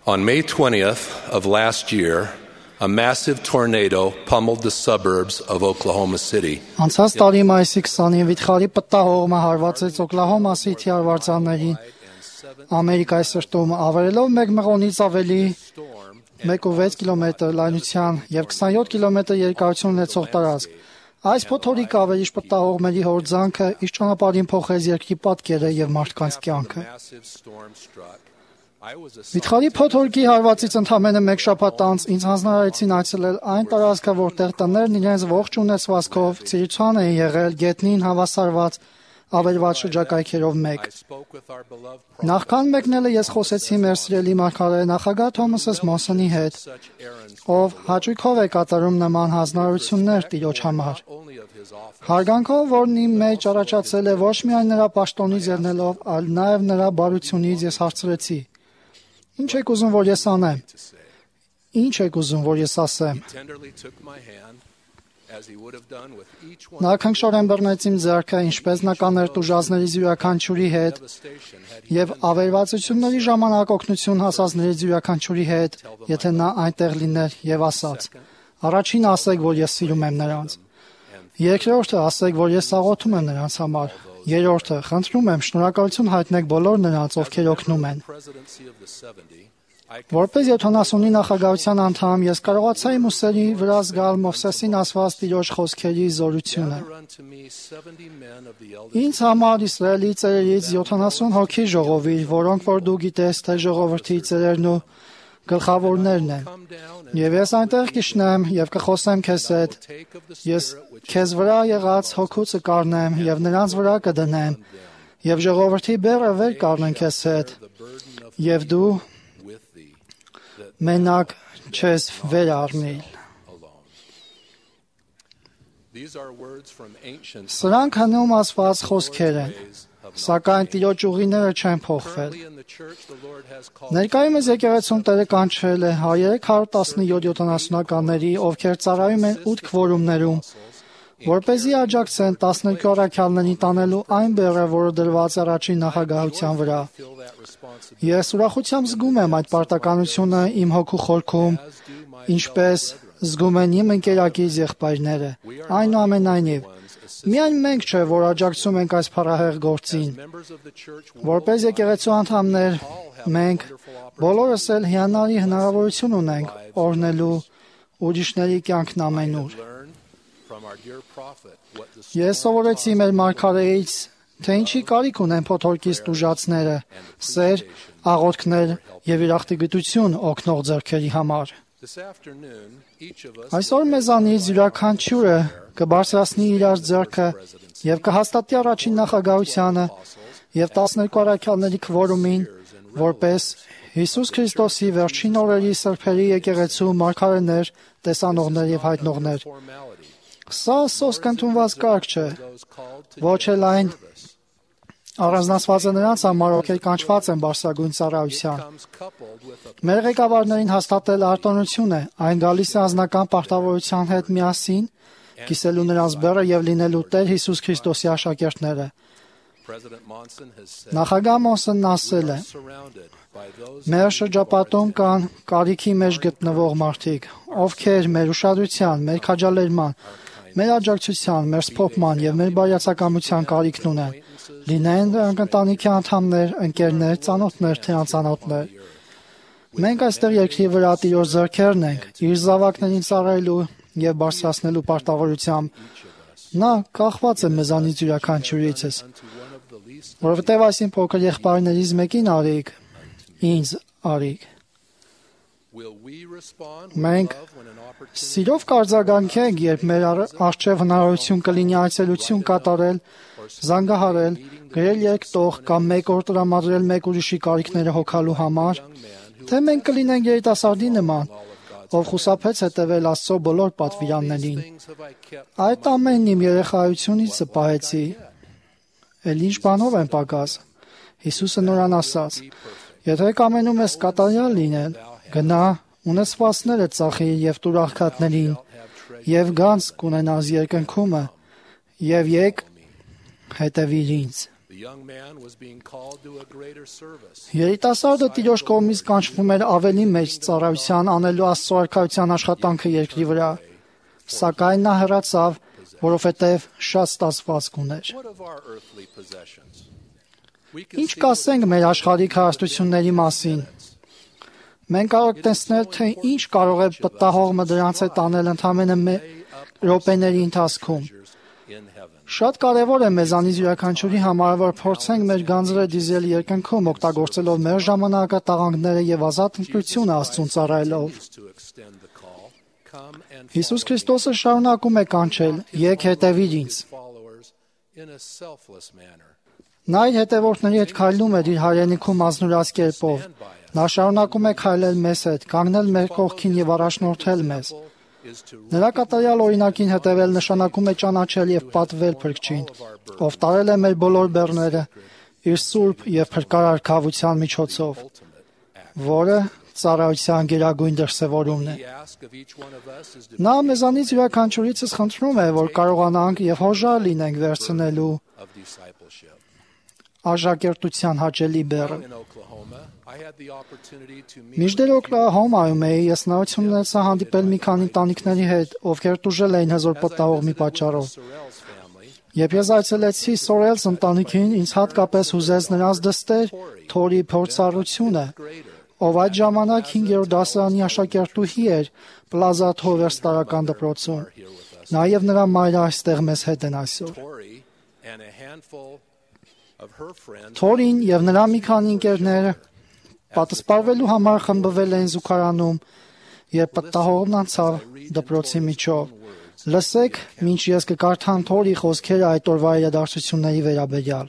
On May 20th of last year, a massive tornado pummeled the suburbs of Oklahoma City. Անցած տարի մայիսի 20-ին վիթխարի պտտահողմը հարվածեց Օկլահոմա Սիթի արվարձաններին Ամերիկայի սրտում, ավերելով մեկ մղոնից ավելի 1.6 կիլոմետր լայնության եւ 27 կիլոմետր երկարություն ունեցող տարածք։ Այս փոթորիկ ավերիչ պտտահողմերի հորձանքը իր ճանապարհին փոխեց երկրի պատկերը եւ մարդկանց կյանքը։ Վիթխարի փոթորիկի հարվածից ընդամենը մեկ շաբաթ անց ինձ հանձնարարեցին այցելել այն տարածքը, որտեղ տներն իրենց ողջ ունեցվածքով ծիրուցան էին եղել գետնին հավասարված ավերված շրջակայքերով մեկ։ Նախքան մեկնելը ես խոսեցի մեր սիրելի մարգարե նախագահ Թոմաս Մոնսոնի հետ, ով հաճույքով է կատարում նման հանձնարարություններ Տիրոջ համար։ Հարգանքով, որն իմ մեջ առաջացել է ոչ միայն նրա պաշտոնից ելնելով, այլ նաև նրա բարությունից ես հարցրեցի. Ինչ եք ուզում, որ ես անեմ։ Ինչ եք ուզում, որ ես ասեմ։ Նա քնքշորեն բռնեց իմ ձեռքը, ինչպես նա կաներ տուժածներից յուրաքանչյուրի հետ եւ ավերվածությունների ժամանակ օգնություն հասածներից յուրաքանչյուրի հետ, եթե նա այնտեղ լիներ եւ ասաց. Առաջին ասեք, որ ես սիրում եմ նրանց։ Երկրորդը ասեք, որ ես աղոթում եմ նրանց համար։ Երրորդը խնդրում եմ շնորհակալություն հայտնեք բոլոր նրանց, ովքեր օգնում են։ Որպես 70-ի նախագահության անդամ ես կարողացա իմ ուսերի վրա զգալ Մովսեսին ասված Տիրոջ խոսքերի զորությունը։ Ինձ համար Իսրայելի ծերերից 70 հոգի ժողովիր, որոնք որ դու գիտես, թե ժողովրդի ծերերն ու գլխավորներն են։ Եվ ես այնտեղ կիշխնեմ եւ կխոսեմ քեզ հետ։ Ես քեզ վրա եղած հոգուցը կառնեմ եւ նրանց վրա կդնեմ եւ ժողովրդի բեռը վեր կառնեն քեզ հետ եւ դու մենակ չես վեր առնիլ։ Սրանք հնում ասված խոսքեր են, սակայն Տիրոջ ուղիները չեն փոխվել։ Ներկայումս եկեղեցում Տերը կանչել է 317-70-ականների, ովքեր ծառայում են 8 քվորումներում, որպեսզի աջակցեն 12 առաքյալներին տանելու այն բեռը, որը դրված առաջին նախագահության վրա։ Ես ուրախությամբ զգում եմ այդ պարտականությունը իմ հոգու խորքում, ինչպես զգում են իմ ընկերակից եղբայրները։ Այնուամենայնիվ, միայն մենք չէ, որ աջակցում ենք այս փառահեղ գործին։ Որպես եկեղեցու անդամներ, մենք բոլորս էլ հիանալի հնարավորություն ունենք օրհնելու ուրիշների կյանքն ամենուր։ Ես սովորեցի մեր մարգարեից, թե ինչի կարիք ունեն փոթորկից տուժածները, սեր, աղոթքներ եւ ուրախտագիտություն օգնող ձեռքերի համար։ Այսօր մեզանից յուրաքանչյուրը կբարձրացնի իր ձեռքը եւ կհաստատի առաջին նախագահությանը եւ 12 առաքյալների քվորումին, որպես Հիսուս Քրիստոսի վերջին օրերի սրբերի եկեղեցու մարգարեներ, տեսանողներ եւ հայտնողներ։ Սա սոսկ ընդունված կարգ չէ, ոչ էլ այն առանձնացված է նրանց համար, ովքեր կանչված են բարձրագույն ծառայության։ Մեր ղեկավարներին հաստատել արտոնություն է, այն գալիս է անձնական պարտավորության հետ միասին, կիսելու նրանց բեռը եւ լինելու Տեր Հիսուս Քրիստոսի աշակերտները։ Նախագահ Մոնսոնն ասել է. Մեր շրջապատում կան կարիքի մեջ գտնվող մարդիկ, ովքեր մեր ուշադրության, մեր քաջալերման, մեր աջակցության, մեր սփոփման եւ մեր բարյացակամության կարիքն ունեն։ Լինեն դրանք ընտանիքի անդամներ, ընկերներ, ծանոթներ, թե անծանոթներ։ Մենք այստեղ երկրի վրա Տիրոջ ձեռքերն ենք, իր զավակներին ծառայելու եւ բարձրացնելու պարտավորությամբ։ Նա կախված է մեզանից յուրաքանչյուրիցս, որովհետեւ այսին փոքր եղբայրներից մեկին արիք, ինձ արիք։ Մենք սիրով կարձագանքենք, երբ մեր առջև հնարավորություն կլինի այցելություն կատարել, զանգահարել, գրել երկտող կամ մեկ օր տրամադրել մեկ ուրիշի կարիքները հոգալու համար, թե մենք կլինենք երիտասարդի նման, ով խուսափեց հետևել Աստծո բոլոր պատվիրաններին։ Այդ ամենն իմ երեխայությունից պահեցի։ Էլ ինչ բանով եմ պակաս։ Հիսուսը նորան ասաց. Եթե կամենում ես կատարյալ լինել, գնա ունեցվածքները ծախի եւ տուր աղքատներին, եւ գանձ կունենաս երկնքումը, եւ եկ հետևիր ինձ։ Երիտասարդը Տիրոջ կողմից կանչվում էր ավելի մեծ ծառայության անելու Աստծո արքայության աշխատանքը երկրի վրա, սակայն նա հեռացավ, որովհետև շատ ստացվածք ուներ։ Ինչ կասենք մեր աշխարհիկ հարստությունների մասին։ Մենք կարող տեսնել, թե ինչ կարող է պտտահողմը դրանց հետ անել ընդամենը րոպեների ընթացքում։ Շատ կարևոր է մեզանից յուրաքանչյուրի համար, որ փորձենք մեր գանձերը դիզել երկնքում, օգտագործելով մեր ժամանակը, տաղանդները եւ ազատ ընտրությունը Աստծուն ծառայելով։ Հիսուս Քրիստոսը շարունակում է կանչել. «Եկ հետևիր ինձ»։ Նա իր հետևորդների հետ քայլում էր իր հայրենիքում ազնուրած կերպով։ Նա շարունակում է քայլել մեզ հետ, կանգնել մեր կողքին եւ առաջնորդել մեզ։ Նրա կատարյալ օրինակին հետևել նշանակում է ճանաչել եւ պատվել Փրկչին, ով տարել է մեր բոլոր բեռները իր սուրբ եւ փրկարար քավության միջոցով, որը ծառայության գերագույն դրսևորումն է։ Նա մեզանից յուրաքանչյուրիցս խնդրում է, որ կարողանանք եւ հոժար լինենք վերցնելու աշակերտության հաճելի բեռը։ Մինչդեռ Օկլահոմայում ես հնարավորություն ունեցա հանդիպել մի քանի ընտանիքների հետ, ովքեր տուժել էին հզոր պտտահողմի պատճառով։ Երբ ես այցելեցի Սորելս ընտանիքին, ինձ հատկապես հուզեց նրանց դստեր Թորի փորձառությունը, ով այդ ժամանակ 5-րդ դասարանի աշակերտուհի էր Պլազա Թովերս տարրական դպրոցում։ Նա եւ նրա մայրը այստեղ մեզ հետ են այսօր։ Թորին եւ նրա մի քանի ընկերները պատասպարվելու համար խմբվել էին զուգարանում, երբ պտտահողմն անցավ դպրոցի միջով։ Լսեք, մինչ ես կկարդամ Թորի խոսքերը այդ օրվա իրադարձությունների վերաբերյալ։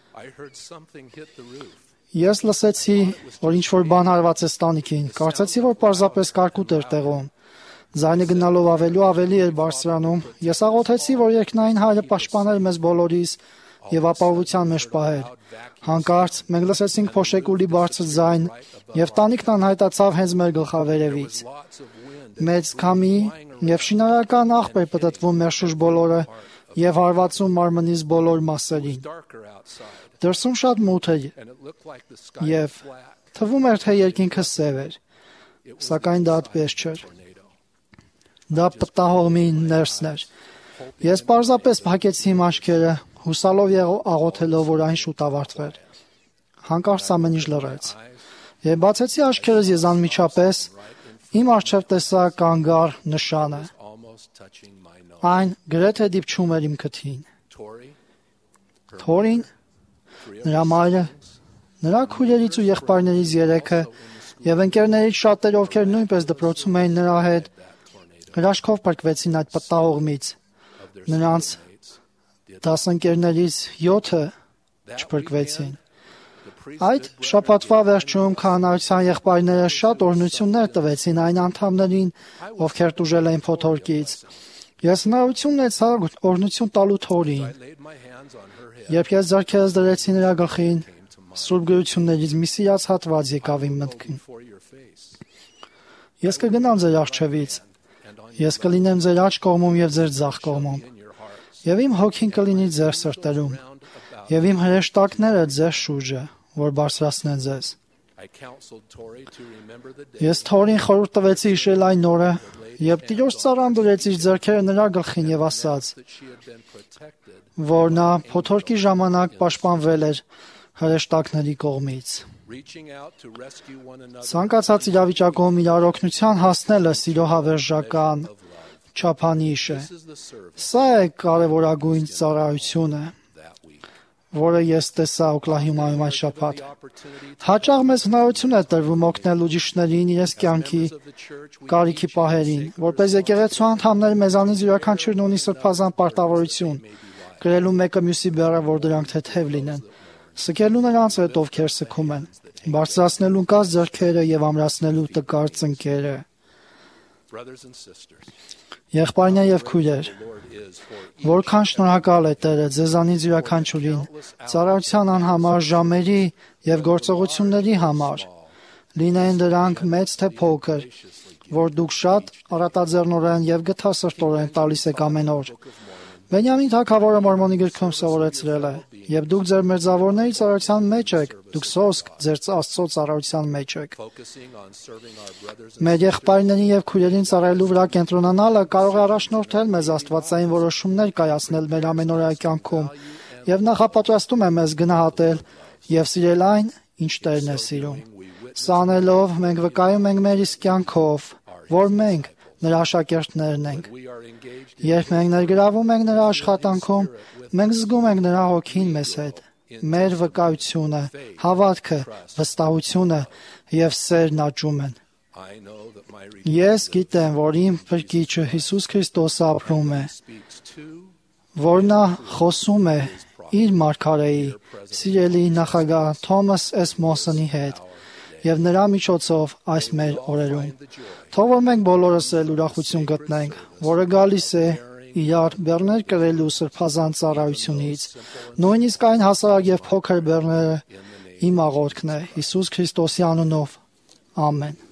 Ես լսեցի, որ ինչ-որ բան հարված է ստանիքին, կարծեցի, որ պարզապես կարկուտ էր տեղում։ Ձայնը գնալով ավելի էր բարձրանում, ես աղոթեցի, որ երկնային Հայրը պաշտպաներ մեզ բոլորիս եւ ապահովության մեջ պահեր։ Հանկարծ մենք լսեցինք փոշեկուլի բարձր ձայն եւ տանիքն անհայտացավ հենց մեր գլխավերևից։ Մեծ քամի եւ շինարարական աղբ էր պտտվում մեր շուրջ բոլորը եւ հարվածում մարմնից բոլոր մասերին։ Դրսում շատ մութ էր եւ թվում էր, թե երկինքը սև էր, սակայն դա այդպես չէր։ Դա պտտահողմի ներսն էր։ Ես պարզապես փակեցի իմ աչքերը, հուսալով եւ աղոթելով, որ այն շուտ ավարտվեր։ Հանկարծ ամեն ինչ լռեց։ Երբ բացեցի աչքերս, ես անմիջապես իմ առջև տեսա կանգար նշանը։ Այն գրեթե դիպչում էր իմ քթին։ Թորին, նրա մայրը, նրա քույրերից ու եղբայրներից 3-ը եւ ընկերներից շատերը, ովքեր նույնպես դպրոցում էին նրա հետ, հրաշքով փրկվեցին այդ պտտահողմից։ Նրանց դասընկերներից 7-ը չփրկվեցին։ Այդ շաբաթվա վերջում քահանայության եղբայրները շատ օրհնություններ տվեցին այն անդամներին, ովքեր տուժել էին փոթորկից։ Ես հնարավորություն ունեցա օրհնություն տալու Թորին։ Երբ ես ձեռքերս դրեցի նրա գլխին, Սուրբ գրություններից մի սիրած հատված եկավ իմ մտքին։ Ես կգնամ ձեր առջևից, ես կլինեմ ձեր աջ կողմում եւ ձեր ձախ կողմում, եւ իմ հոգին կլինի ձեր սրտերում, եւ իմ հրեշտակները ձեր շուրջը, որ բարձրացնեն ձեզ։ Ես Թորին խորհուրդ տվեցի հիշել այն օրը, երբ Տիրոջ ծառան դրեց իր ձեռքերը նրա գլխին եւ ասաց, որ նա փոթորկի ժամանակ պաշտպանվել էր հրեշտակների կողմից։ Ցանկացած իրավիճակում իրար օգնության հասնելը սիրո հավերժական չափանիշ է։ Սա է կարևորագույն ծառայությունը, որը ես տեսա Օկլահոմայում այդ շաբաթ։ Հաճախ մեզ հնարավորություն է տրվում օգնել ուրիշներին իրենց կյանքի կարիքի պահերին, որպես եկեղեցու անդամներ մեզանից յուրաքանչյուրն ունի սրբազան պարտավորություն, գրելու մեկը մյուսի բեռը, որ դրանք թեթև լինեն, սկելու նրանց հետ, ովքեր սգում են, բարձրացնելու կած ձեռքերը եւ ամրացնելու տկար ծնկերը։ Եղբայրներ եւ քույրեր, որքան շնորհակալ է Տերը ձեզանից յուրաքանչյուրին ծառայության անհամար ժամերի եւ գործողությունների համար, լինեն դրանք մեծ թե փոքր, որ դուք շատ առատաձեռնորեն եւ գթասրտորեն տալիս եք ամեն օր։ Բենյամին թագավորը Մորմոնի գրքում սովորեցրել է. «Եվ դուք ձեր մերձավորների ծառայության մեջ եք, դուք սոսկ ձեր Աստծո ծառայության մեջ եք»։ Մեր եղբայրներին եւ քույրերին ծառայելու վրա կենտրոնանալը կարող է առաջնորդել մեզ աստվածային որոշումներ կայացնել մեր ամենօրյա կյանքում եւ նախապատրաստում է մեզ գնահատել եւ սիրել այն, ինչ Տերն է սիրում։ Սա անելով մենք վկայում ենք մեր իսկ կյանքով, որ մենք նրա աշակերտներն ենք։ Երբ մենք ներգրավում ենք նրա աշխատանքում, մենք զգում ենք նրա հոգին մեզ հետ։ Մեր վկայությունը, հավատքը, վստահությունը եւ սերն աճում են։ Ես գիտեմ, որ իմ Փրկիչը Հիսուս Քրիստոսը ապրում է, որ նա խոսում է իր մարգարեի, սիրելի նախագահ Թոմաս Էս Մոսոնի հետ եւ նրա միջոցով այս մեր օրերում։ Թող որ մենք բոլորս էլ ուրախություն գտնենք, որը գալիս է իրար բեռներ կրելու սրբազան ծառայությունից։ Նույնիսկ այն հասարակ եւ փոքր բեռները իմ աղոթքն է Հիսուս Քրիստոսի անունով։ Ամեն։